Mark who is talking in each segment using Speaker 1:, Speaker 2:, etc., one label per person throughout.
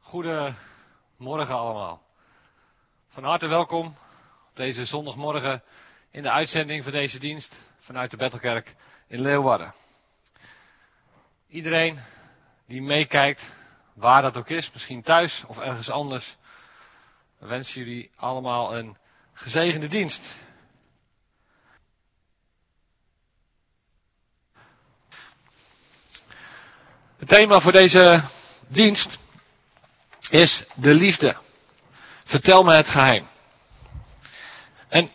Speaker 1: Goedemorgen allemaal. Van harte welkom op deze zondagmorgen in de uitzending van deze dienst vanuit de Bethelkerk in Leeuwarden. Iedereen die meekijkt, waar dat ook is, misschien thuis of ergens anders, we wensen jullie allemaal een gezegende dienst. Het thema voor deze dienst is de liefde. Vertel me het geheim. En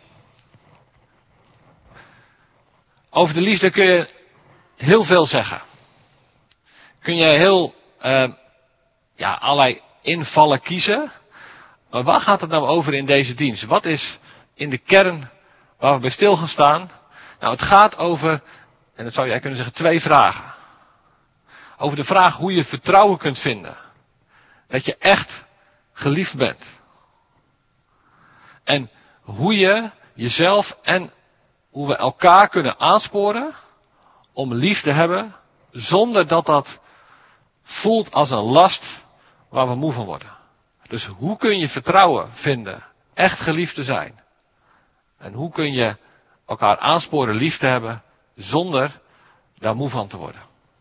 Speaker 1: over de liefde kun je heel veel zeggen. Kun je allerlei invallen kiezen. Maar waar gaat het nou over in deze dienst? Wat is in de kern waar we bij stil gaan staan? Nou, het gaat over, en dat zou je kunnen zeggen, 2 vragen. Over de vraag hoe je vertrouwen kunt vinden. Dat je echt geliefd bent. En hoe je jezelf en hoe we elkaar kunnen aansporen om lief te hebben, zonder dat dat voelt als een last waar we moe van worden. Dus hoe kun je vertrouwen vinden, echt geliefd te zijn? En hoe kun je elkaar aansporen lief te hebben, zonder daar moe van te worden?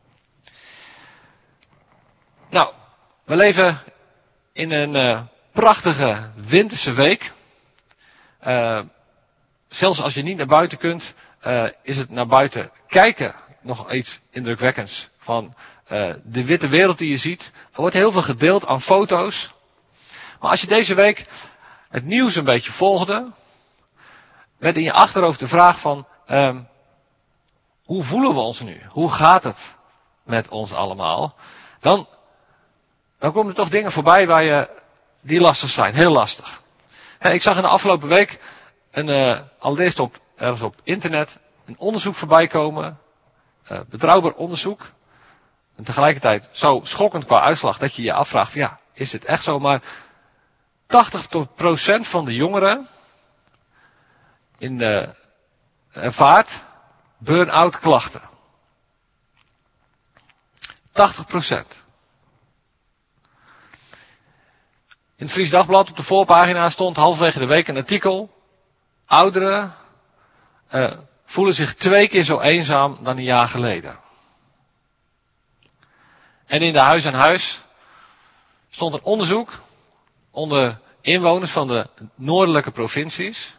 Speaker 1: Nou, we leven in een prachtige winterse week. Zelfs als je niet naar buiten kunt, is het naar buiten kijken nog iets indrukwekkends. Van de witte wereld die je ziet. Er wordt heel veel gedeeld aan foto's. Maar als je deze week het nieuws een beetje volgde, werd in je achterhoofd de vraag van, hoe voelen we ons nu? Hoe gaat het met ons allemaal? Dan komen er toch dingen voorbij die lastig zijn. Heel lastig. Ik zag in de afgelopen week allereerst ergens op internet een onderzoek voorbij komen. Betrouwbaar onderzoek. En tegelijkertijd zo schokkend qua uitslag dat je je afvraagt, ja, is het echt zo? Maar 80% van de jongeren ervaart burn-out klachten. 80%. In het Fries Dagblad op de voorpagina stond halverwege de week een artikel. Ouderen voelen zich 2 keer zo eenzaam dan een jaar geleden. En in de Huis aan Huis stond een onderzoek onder inwoners van de noordelijke provincies.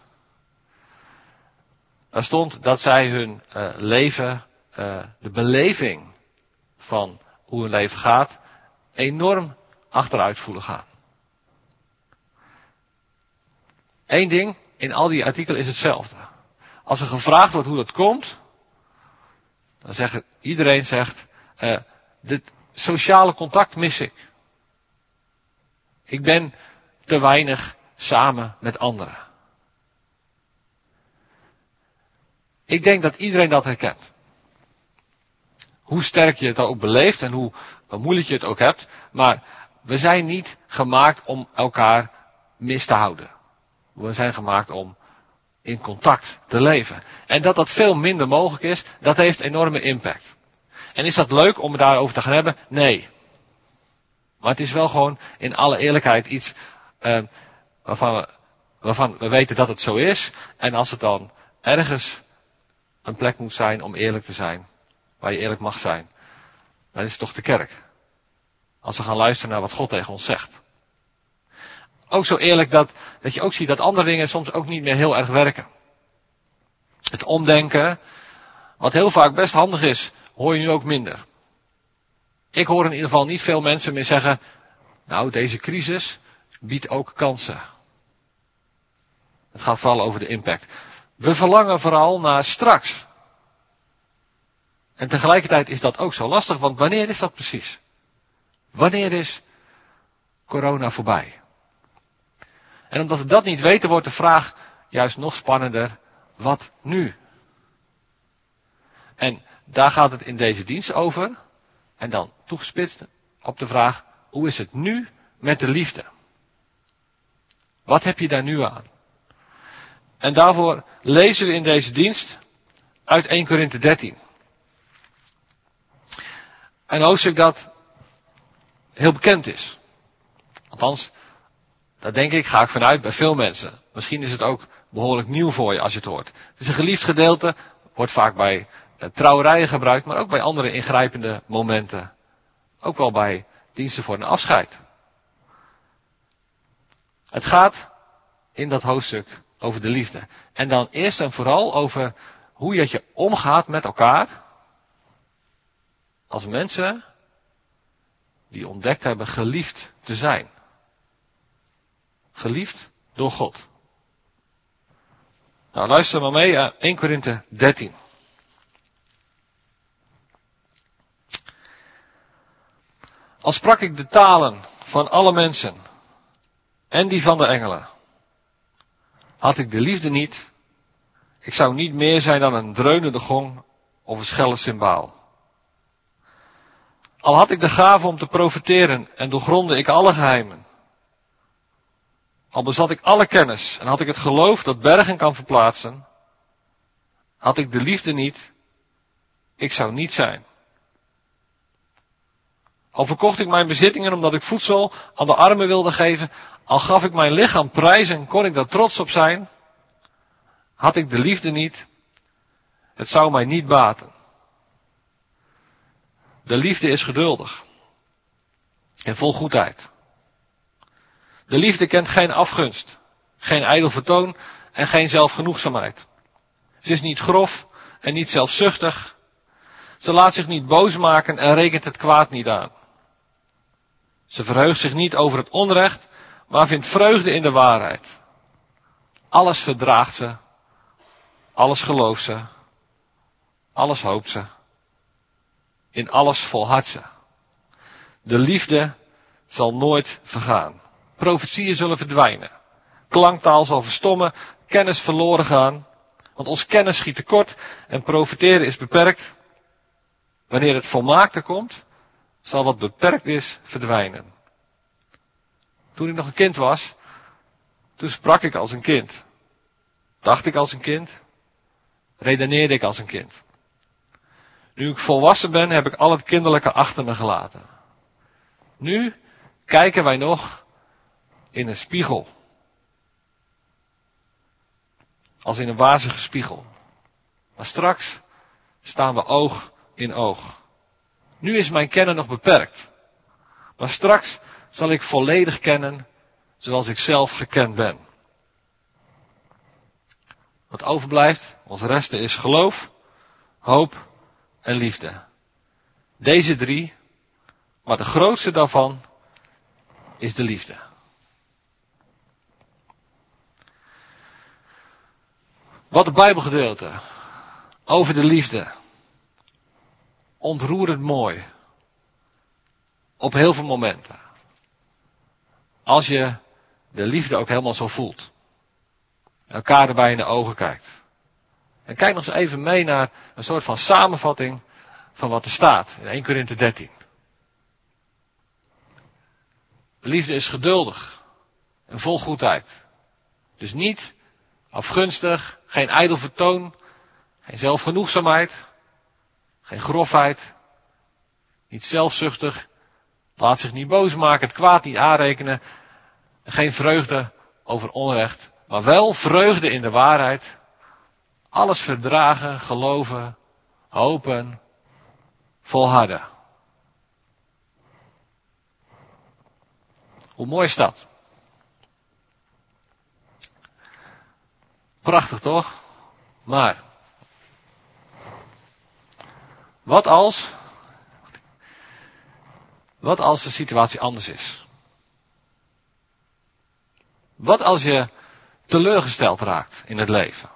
Speaker 1: Daar stond dat zij hun leven, de beleving van hoe hun leven gaat, enorm achteruit voelen gaan. Eén ding in al die artikelen is hetzelfde. Als er gevraagd wordt hoe dat komt, dan iedereen zegt, dit sociale contact mis ik. Ik ben te weinig samen met anderen. Ik denk dat iedereen dat herkent. Hoe sterk je het ook beleeft en hoe moeilijk je het ook hebt, maar we zijn niet gemaakt om elkaar mis te houden. We zijn gemaakt om in contact te leven. En dat veel minder mogelijk is, dat heeft enorme impact. En is dat leuk om het daarover te gaan hebben? Nee. Maar het is wel gewoon in alle eerlijkheid iets waarvan we weten dat het zo is. En als het dan ergens een plek moet zijn om eerlijk te zijn, waar je eerlijk mag zijn, dan is het toch de kerk. Als we gaan luisteren naar wat God tegen ons zegt. Ook zo eerlijk dat je ook ziet dat andere dingen soms ook niet meer heel erg werken. Het omdenken, wat heel vaak best handig is, hoor je nu ook minder. Ik hoor in ieder geval niet veel mensen meer zeggen, nou, deze crisis biedt ook kansen. Het gaat vooral over de impact. We verlangen vooral naar straks. En tegelijkertijd is dat ook zo lastig, want wanneer is dat precies? Wanneer is corona voorbij? En omdat we dat niet weten, wordt de vraag juist nog spannender. Wat nu? En daar gaat het in deze dienst over. En dan toegespitst op de vraag, hoe is het nu met de liefde? Wat heb je daar nu aan? En daarvoor lezen we in deze dienst uit 1 Korinthe 13. Een hoofdstuk dat heel bekend is. Althans, daar denk ik, ga ik vanuit bij veel mensen. Misschien is het ook behoorlijk nieuw voor je als je het hoort. Het is een geliefd gedeelte, wordt vaak bij trouwerijen gebruikt, maar ook bij andere ingrijpende momenten. Ook wel bij diensten voor een afscheid. Het gaat in dat hoofdstuk over de liefde. En dan eerst en vooral over hoe je omgaat met elkaar. Als mensen die ontdekt hebben geliefd te zijn. Geliefd door God. Nou, luister maar mee aan 1 Korinthe 13. Al sprak ik de talen van alle mensen en die van de engelen. Had ik de liefde niet, ik zou niet meer zijn dan een dreunende gong of een schelle cymbaal. Al had ik de gave om te profeteren en doorgronde ik alle geheimen. Al bezat ik alle kennis en had ik het geloof dat bergen kan verplaatsen. Had ik de liefde niet, ik zou niet zijn. Al verkocht ik mijn bezittingen omdat ik voedsel aan de armen wilde geven. Al gaf ik mijn lichaam prijs en kon ik daar trots op zijn. Had ik de liefde niet, het zou mij niet baten. De liefde is geduldig en vol goedheid. De liefde kent geen afgunst, geen ijdel vertoon en geen zelfgenoegzaamheid. Ze is niet grof en niet zelfzuchtig. Ze laat zich niet boos maken en rekent het kwaad niet aan. Ze verheugt zich niet over het onrecht, maar vindt vreugde in de waarheid. Alles verdraagt ze, alles gelooft ze, alles hoopt ze, in alles volhardt ze. De liefde zal nooit vergaan. Profetieën zullen verdwijnen. Klanktaal zal verstommen, kennis verloren gaan. Want ons kennis schiet tekort en profeteren is beperkt. Wanneer het volmaakte komt, zal wat beperkt is verdwijnen. Toen ik nog een kind was, toen sprak ik als een kind. Dacht ik als een kind, redeneerde ik als een kind. Nu ik volwassen ben, heb ik al het kinderlijke achter me gelaten. Nu kijken wij nog in een spiegel. Als in een wazige spiegel. Maar straks staan we oog in oog. Nu is mijn kennen nog beperkt. Maar straks zal ik volledig kennen zoals ik zelf gekend ben. Wat overblijft, ons resten is geloof, hoop en liefde. Deze 3, maar de grootste daarvan is de liefde. Wat een Bijbelgedeelte over de liefde. Ontroerend mooi. Op heel veel momenten. Als je de liefde ook helemaal zo voelt. Elkaar erbij in de ogen kijkt. En kijk nog eens even mee naar een soort van samenvatting van wat er staat in 1 Korinthe 13. De liefde is geduldig en vol goedheid. Dus niet afgunstig, geen ijdel vertoon, geen zelfgenoegzaamheid, geen grofheid, niet zelfzuchtig, laat zich niet boos maken, het kwaad niet aanrekenen, geen vreugde over onrecht, maar wel vreugde in de waarheid, alles verdragen, geloven, hopen, volharden. Hoe mooi is dat? Prachtig toch? Maar, wat als de situatie anders is? Wat als je teleurgesteld raakt in het leven?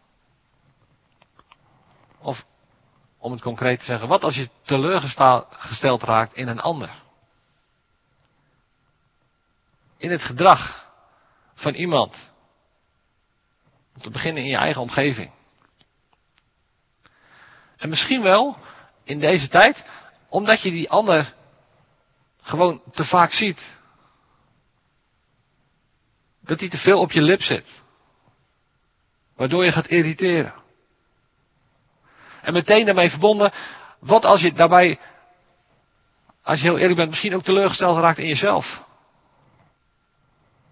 Speaker 1: Of, om het concreet te zeggen, wat als je teleurgesteld raakt in een ander? In het gedrag van iemand. Om te beginnen in je eigen omgeving. En misschien wel in deze tijd, omdat je die ander gewoon te vaak ziet. Dat hij te veel op je lip zit. Waardoor je gaat irriteren. En meteen daarmee verbonden, wat als je daarbij, als je heel eerlijk bent, misschien ook teleurgesteld raakt in jezelf.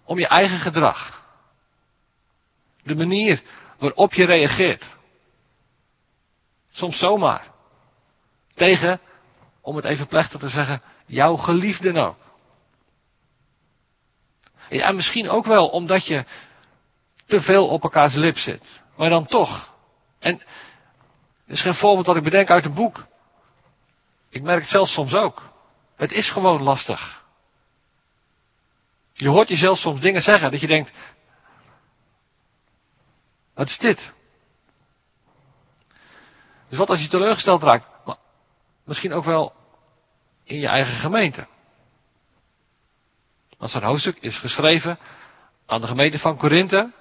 Speaker 1: om je eigen gedrag. De manier waarop je reageert. Soms zomaar. Tegen, om het even plechtig te zeggen, jouw geliefden ook. Ja, misschien ook wel omdat je te veel op elkaars lip zit. Maar dan toch. En dit is geen voorbeeld wat ik bedenk uit een boek. Ik merk het zelf soms ook. Het is gewoon lastig. Je hoort jezelf soms dingen zeggen dat je denkt, wat is dit? Dus wat als je teleurgesteld raakt? Maar misschien ook wel in je eigen gemeente. Want zo'n hoofdstuk is geschreven aan de gemeente van Korinthe.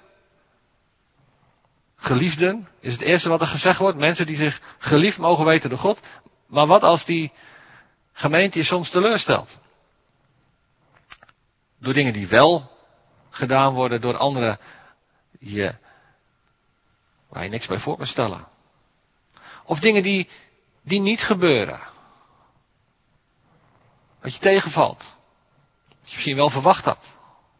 Speaker 1: Geliefden is het eerste wat er gezegd wordt. Mensen die zich geliefd mogen weten door God. Maar wat als die gemeente je soms teleurstelt? Door dingen die wel gedaan worden door anderen waar je niks bij voor kan stellen. Of dingen die niet gebeuren. Wat je tegenvalt. Wat je misschien wel verwacht had.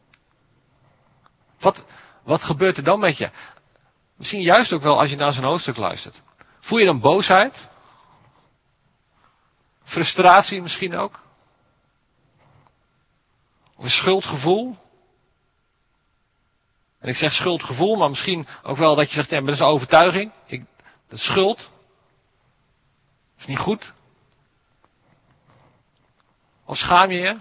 Speaker 1: Wat gebeurt er dan met je? Misschien juist ook wel als je naar zo'n hoofdstuk luistert. Voel je dan boosheid? Frustratie misschien ook? Of een schuldgevoel? En ik zeg schuldgevoel, maar misschien ook wel dat je zegt, ja, maar dat is een overtuiging. Dat is schuld. Dat is niet goed. Of schaam je je?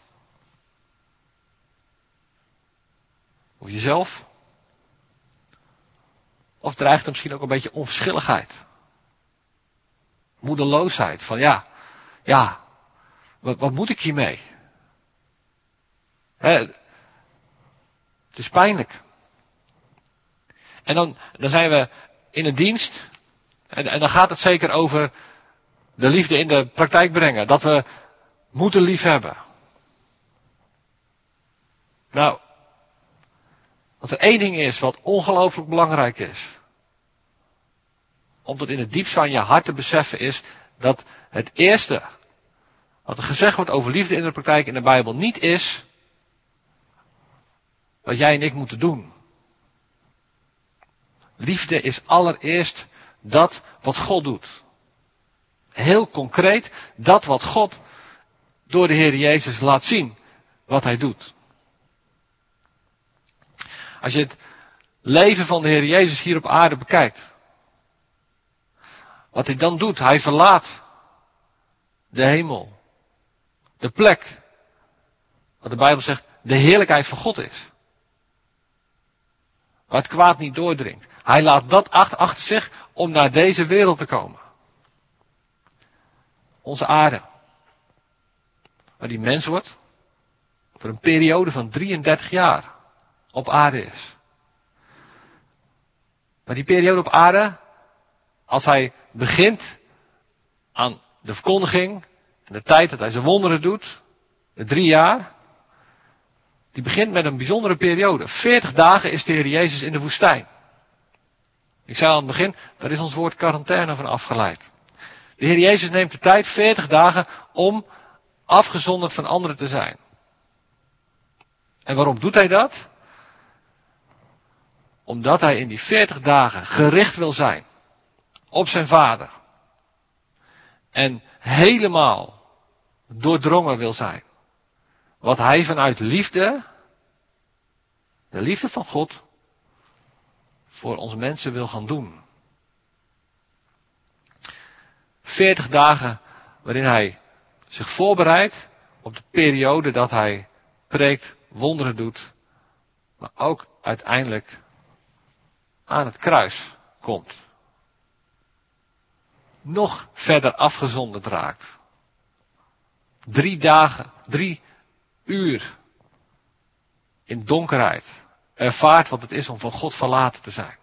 Speaker 1: Of jezelf? Of dreigt er misschien ook een beetje onverschilligheid? Moedeloosheid. Van wat moet ik hiermee? Het is pijnlijk. En dan zijn we in een dienst. En dan gaat het zeker over de liefde in de praktijk brengen. Dat we moeten liefhebben. Nou, als er één ding is wat ongelooflijk belangrijk is. Om tot in het diepst van je hart te beseffen is dat het eerste wat er gezegd wordt over liefde in de praktijk in de Bijbel niet is wat jij en ik moeten doen. Liefde is allereerst dat wat God doet. Heel concreet, dat wat God door de Heer Jezus laat zien, wat Hij doet. Als je het leven van de Heer Jezus hier op aarde bekijkt, wat Hij dan doet, Hij verlaat de hemel, de plek, wat de Bijbel zegt, de heerlijkheid van God is. Waar het kwaad niet doordringt. Hij laat dat achter zich om naar deze wereld te komen. Onze aarde. Waar die mens wordt. Voor een periode van 33 jaar op aarde is. Maar die periode op aarde, als hij begint aan de verkondiging en de tijd dat hij zijn wonderen doet, de 3 jaar, die begint met een bijzondere periode. 40 dagen is de Heer Jezus in de woestijn. Ik zei aan het begin, daar is ons woord quarantaine van afgeleid. De Heer Jezus neemt de tijd, 40 dagen, om afgezonderd van anderen te zijn. En waarom doet hij dat? Omdat hij in die 40 dagen gericht wil zijn op zijn Vader. En helemaal doordrongen wil zijn. Wat hij vanuit liefde, de liefde van God, voor onze mensen wil gaan doen. 40 dagen waarin hij zich voorbereidt op de periode dat hij preekt, wonderen doet, maar ook uiteindelijk aan het kruis komt. Nog verder afgezonderd raakt. 3 dagen, 3 uur in donkerheid ervaart wat het is om van God verlaten te zijn.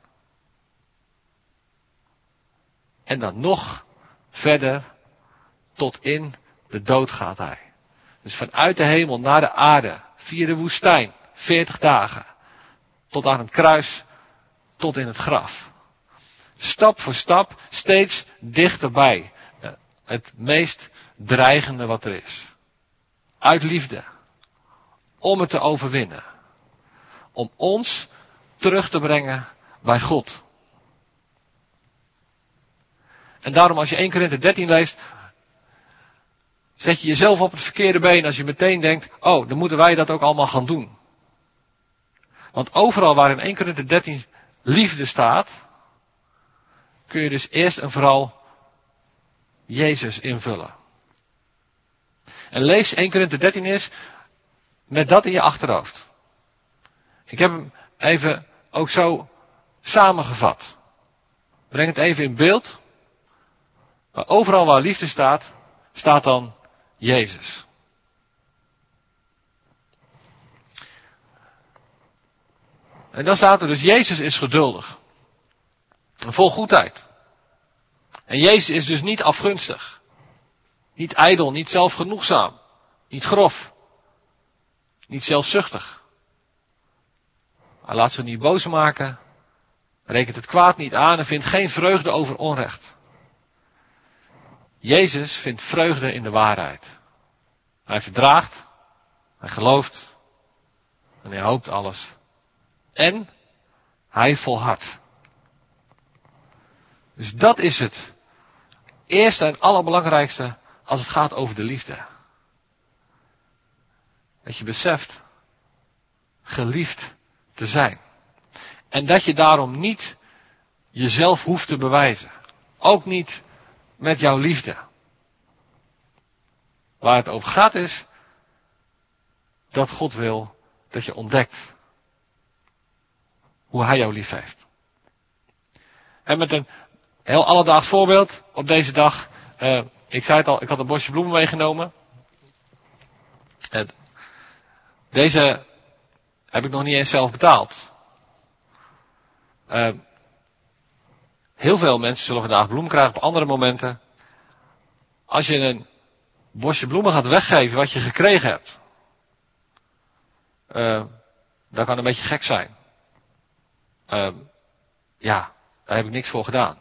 Speaker 1: En dan nog verder tot in de dood gaat hij. Dus vanuit de hemel naar de aarde, via de woestijn, 40 dagen, tot aan het kruis, tot in het graf. Stap voor stap, steeds dichterbij. Het meest dreigende wat er is. Uit liefde. Om het te overwinnen. om ons terug te brengen bij God. En daarom als je 1 Korinthe 13 leest, zet je jezelf op het verkeerde been als je meteen denkt, oh, dan moeten wij dat ook allemaal gaan doen. Want overal waar in 1 Korinthe 13 liefde staat, kun je dus eerst en vooral Jezus invullen. En lees 1 Korinthe 13 eens met dat in je achterhoofd. Ik heb hem even ook zo samengevat. Breng het even in beeld. Maar overal waar liefde staat, staat dan Jezus. En dan staat er dus, Jezus is geduldig. En vol goedheid. En Jezus is dus niet afgunstig. Niet ijdel, niet zelfgenoegzaam. Niet grof. Niet zelfzuchtig. Hij laat zich niet boos maken. Rekent het kwaad niet aan en vindt geen vreugde over onrecht. Jezus vindt vreugde in de waarheid. Hij verdraagt. Hij gelooft. En hij hoopt alles. En hij volhardt. Dus dat is het eerste en allerbelangrijkste als het gaat over de liefde. Dat je beseft geliefd te zijn. En dat je daarom niet jezelf hoeft te bewijzen. Ook niet met jouw liefde. Waar het over gaat is dat God wil dat je ontdekt hoe hij jou lief heeft. En met een heel alledaags voorbeeld op deze dag. Ik zei het al, ik had een bosje bloemen meegenomen. Deze heb ik nog niet eens zelf betaald. Heel veel mensen zullen vandaag bloemen krijgen op andere momenten. Als je een bosje bloemen gaat weggeven wat je gekregen hebt. Dat kan een beetje gek zijn. Ja, daar heb ik niks voor gedaan.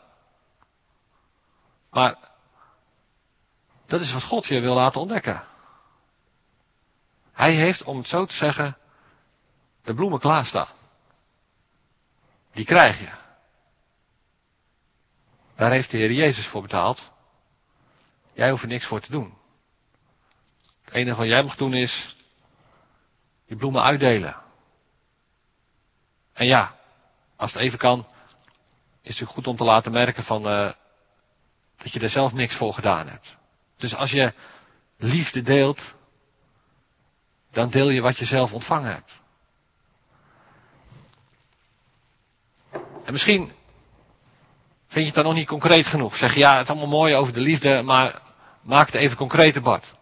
Speaker 1: Maar dat is wat God je wil laten ontdekken. Hij heeft, om het zo te zeggen, de bloemen klaarstaan. Die krijg je. Daar heeft de Heer Jezus voor betaald. Jij hoeft er niks voor te doen. Het enige wat jij mag doen is die bloemen uitdelen. En ja, als het even kan, is het natuurlijk goed om te laten merken van dat je er zelf niks voor gedaan hebt. Dus als je liefde deelt, dan deel je wat je zelf ontvangen hebt. En misschien vind je het dan nog niet concreet genoeg. Zeg je, ja, het is allemaal mooi over de liefde, maar maak het even concreter, Bart.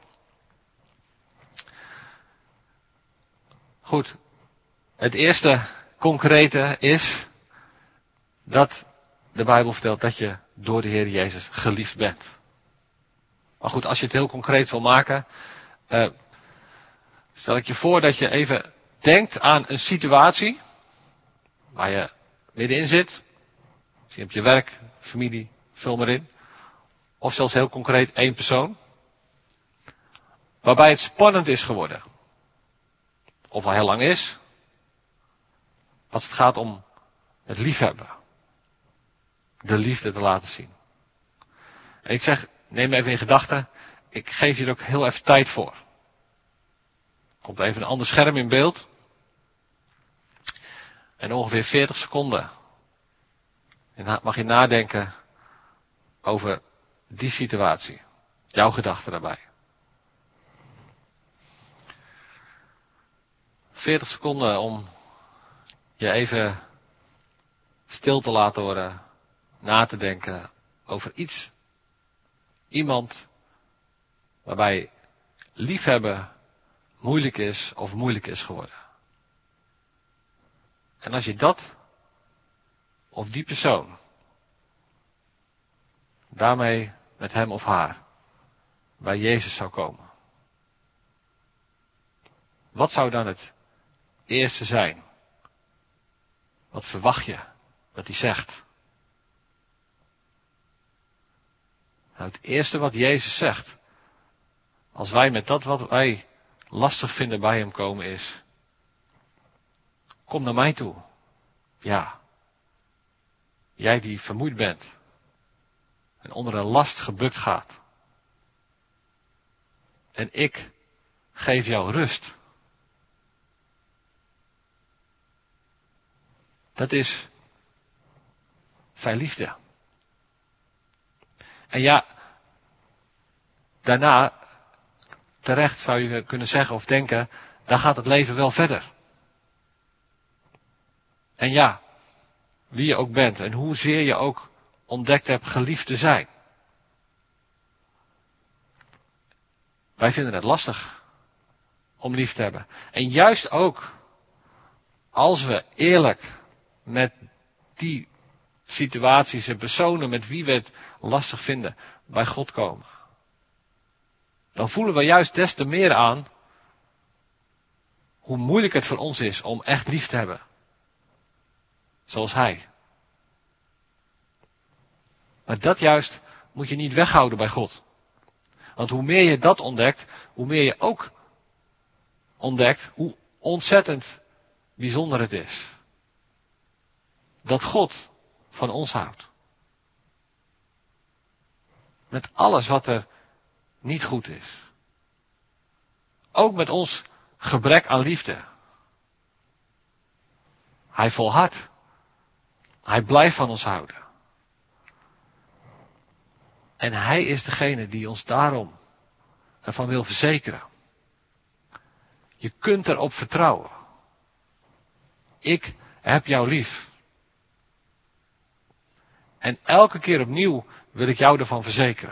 Speaker 1: Goed. Het eerste concrete is dat de Bijbel vertelt dat je door de Heer Jezus geliefd bent. Maar goed, als je het heel concreet wil maken, stel ik je voor dat je even denkt aan een situatie waar je middenin zit. Misschien op je werk, familie, vul maar in. Of zelfs heel concreet één persoon. Waarbij het spannend is geworden. Of al heel lang is. Als het gaat om het liefhebben. De liefde te laten zien. En ik zeg, neem even in gedachten. Ik geef je er ook heel even tijd voor. Komt even een ander scherm in beeld. En ongeveer 40 seconden. En mag je nadenken over die situatie. Jouw gedachten daarbij. 40 seconden om je even stil te laten worden. Na te denken over iets. Iemand waarbij liefhebben moeilijk is of moeilijk is geworden. En als je dat of die persoon daarmee met hem of haar bij Jezus zou komen. Wat zou dan het eerste zijn? Wat verwacht je dat hij zegt? Nou, het eerste wat Jezus zegt, als wij met dat wat wij lastig vinden bij hem komen is, Kom naar mij toe. Ja. Jij die vermoeid bent. En onder een last gebukt gaat. En ik geef jou rust. Dat is zijn liefde. En ja, daarna, terecht zou je kunnen zeggen of denken, dan gaat het leven wel verder. En ja, wie je ook bent en hoezeer je ook ontdekt hebt geliefd te zijn. Wij vinden het lastig om lief te hebben. En juist ook als we eerlijk met die situaties en personen met wie we het lastig vinden bij God komen. Dan voelen we juist des te meer aan hoe moeilijk het voor ons is om echt lief te hebben. Zoals Hij. Maar dat juist moet je niet weghouden bij God. Want hoe meer je dat ontdekt, hoe meer je ook ontdekt hoe ontzettend bijzonder het is. Dat God van ons houdt. Met alles wat er niet goed is. Ook met ons gebrek aan liefde. Hij volhardt. Hij blijft van ons houden. En Hij is degene die ons daarom ervan wil verzekeren. Je kunt erop vertrouwen. Ik heb jou lief. En elke keer opnieuw wil ik jou ervan verzekeren.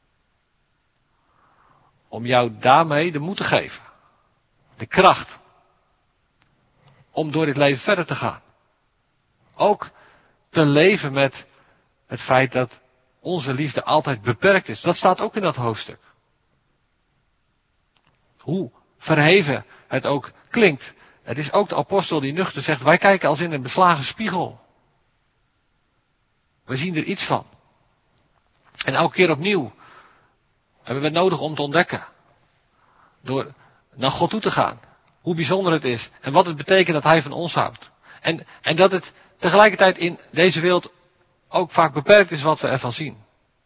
Speaker 1: Om jou daarmee de moed te geven. De kracht. Om door dit leven verder te gaan. Ook te leven met het feit dat onze liefde altijd beperkt is. Dat staat ook in dat hoofdstuk. Hoe verheven het ook klinkt. Het is ook de apostel die nuchter zegt, wij kijken als in een beslagen spiegel. We zien er iets van. En elke keer opnieuw hebben we het nodig om te ontdekken. Door naar God toe te gaan. Hoe bijzonder het is. En wat het betekent dat Hij van ons houdt. En dat het tegelijkertijd in deze wereld ook vaak beperkt is wat we ervan zien.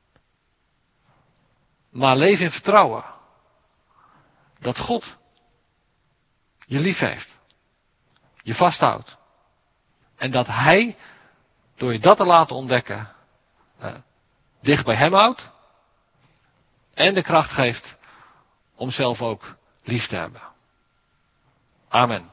Speaker 1: Maar leef in vertrouwen. Dat God je lief heeft. Je vasthoudt. En dat Hij, door je dat te laten ontdekken, dicht bij Hem houdt. En de kracht geeft om zelf ook lief te hebben. Amen.